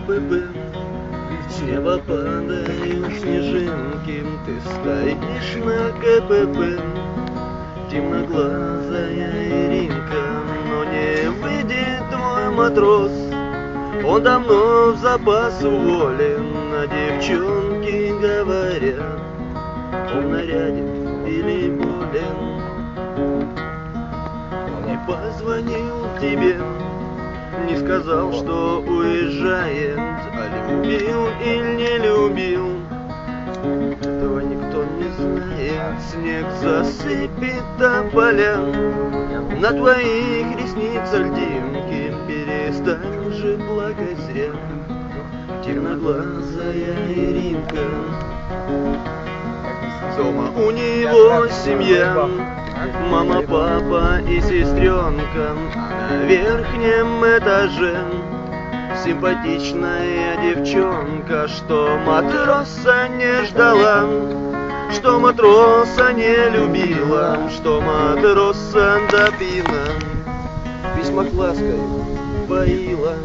КПП. С неба падают снежинки, ты стоишь на КПП. Темноглазая Иринка, но не выйдет твой матрос. Он давно в запас уволен, а девчонки говорят, он в наряде или болен. Он не позвонил тебе, не сказал, что уезжает, а любил или не любил, этого никто не знает. Снег засыпет тополя, на твоих ресницах льдинки, перестань же плакать зря, темноглазая Иринка. Дома у него семья, мама, папа и сестренка, а на верхнем этаже симпатичная девчонка, что матроса не ждала, что матроса не любила, что матроса до пьяна письма лаской поила.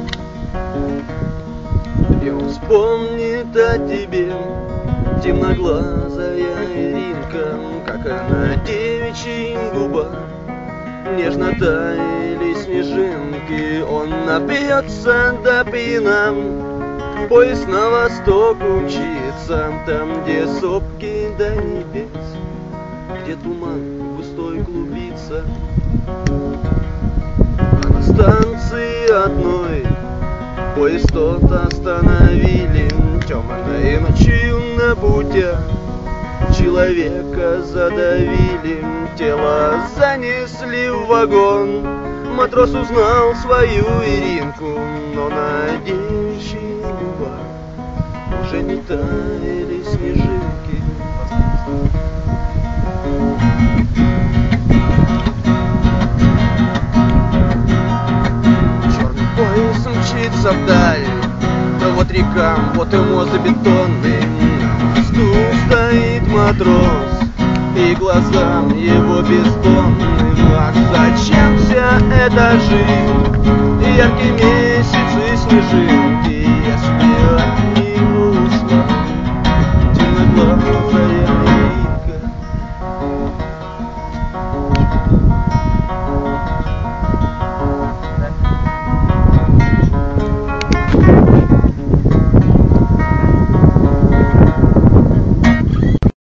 И он вспомнит о тебе, темноглазая Иринка, как она девичьим губам нежно таяли снежинки. Он напьется до пьяна, поезд на восток умчится, там, где сопки до небес, где туман густой клубится. А на станции одной поезд тот остановили, темной ночью на путях человека задавили, тело занесли в вагон. Матрос узнал свою Иринку, но на девичьих губах уже не таяли снежинки. Черный поезд мчится вдаль, вот река, вот и мост бетонный. На мосту стоит матрос, и глаза его бездонны. Ах, зачем вся эта жизнь, яркие месяцы снежинки, если